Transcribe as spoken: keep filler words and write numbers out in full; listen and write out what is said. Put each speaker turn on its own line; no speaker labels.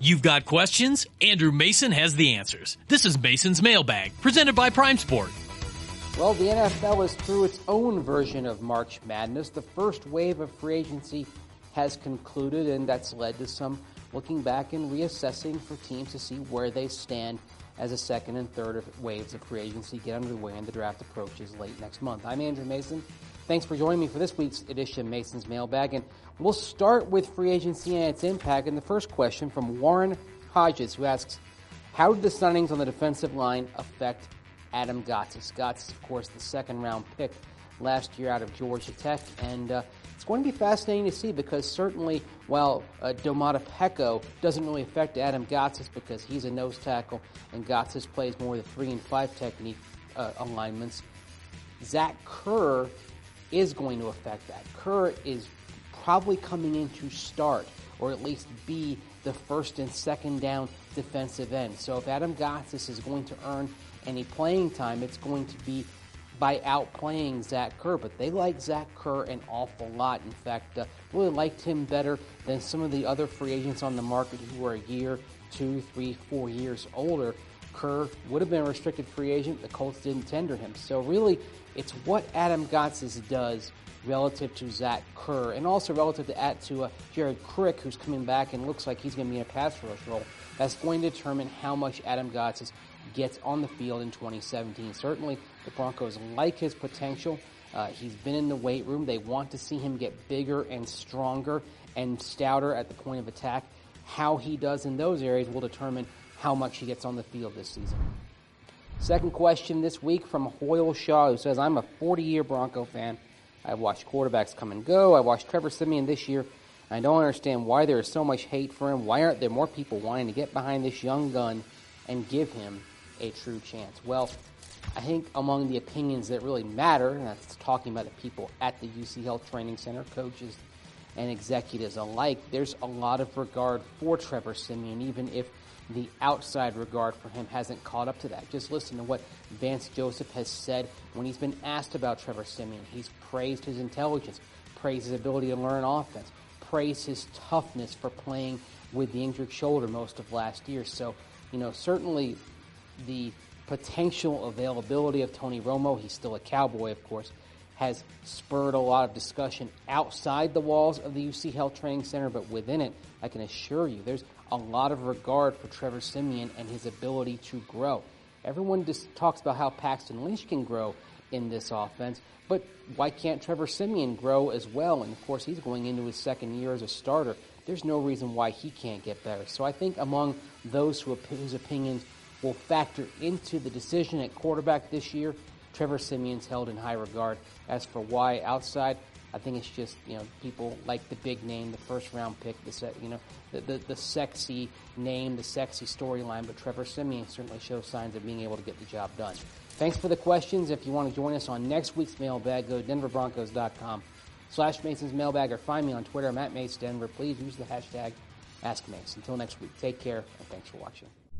You've got questions? Andrew Mason has the answers. This is Mason's Mailbag, presented by Prime Sport.
Well, the N F L is through its own version of March Madness. The first wave of free agency has concluded, and that's led to some looking back and reassessing for teams to see where they stand as the second and third waves of free agency get underway and the draft approaches late next month. I'm Andrew Mason. Thanks for joining me for this week's edition of Mason's Mailbag, and we'll start with free agency and its impact. And the first question from Warren Hodges, who asks, how did the signings on the defensive line affect Adam Gotsis? Gotsis, of course, the second-round pick last year out of Georgia Tech, and uh, it's going to be fascinating to see because certainly while uh, Domata Peko doesn't really affect Adam Gotsis because he's a nose tackle and Gotsis plays more the three and five technique uh, alignments, Zach Kerr is going to affect that. Kerr is probably coming in to start or at least be the first and second down defensive end. So if Adam Gotsis is going to earn any playing time, it's going to be by outplaying Zach Kerr, but they like Zach Kerr an awful lot. In fact, uh, really liked him better than some of the other free agents on the market who were a year, two, three, four years older. Kerr would have been a restricted free agent. The Colts didn't tender him. So really, it's what Adam Gotsis does relative to Zach Kerr, and also relative to, at, to uh, Jared Crick, who's coming back and looks like he's going to be in a pass rush role. That's going to determine how much Adam Gotsis gets on the field in twenty seventeen. Certainly, the Broncos like his potential. Uh, he's been in the weight room. They want to see him get bigger and stronger and stouter at the point of attack. How he does in those areas will determine how much he gets on the field this season. Second question this week from Hoyle Shaw, who says, I'm a forty-year Bronco fan. I've watched quarterbacks come and go. I watched Trevor Siemian this year. I don't understand why there is so much hate for him. Why aren't there more people wanting to get behind this young gun and give him a true chance? Well, I think among the opinions that really matter, and that's talking about the people at the U C Health Training Center, coaches and executives alike, there's a lot of regard for Trevor Siemian, even if the outside regard for him hasn't caught up to that. Just listen to what Vance Joseph has said when he's been asked about Trevor Siemian. He's praised his intelligence, praised his ability to learn offense, praised his toughness for playing with the injured shoulder most of last year. So, you know, certainly the potential availability of Tony Romo, he's still a Cowboy, of course, has spurred a lot of discussion outside the walls of the U C Health Training Center, but within it, I can assure you, there's a lot of regard for Trevor Siemian and his ability to grow. Everyone just talks about how Paxton Lynch can grow in this offense, but why can't Trevor Siemian grow as well? And of course, he's going into his second year as a starter. There's no reason why he can't get better. So I think among those who, whose opinions will factor into the decision at quarterback this year, Trevor Siemian's held in high regard. As for why outside, I think it's just, you know, people like the big name, the first round pick, the se- you know, the, the the sexy name, the sexy storyline. But Trevor Siemian certainly shows signs of being able to get the job done. Thanks for the questions. If you want to join us on next week's mailbag, go to denver broncos dot com slash Mason's mailbag or find me on Twitter. I'm at Mace Denver. Please use the hashtag Ask Mace. Until next week, take care and thanks for watching.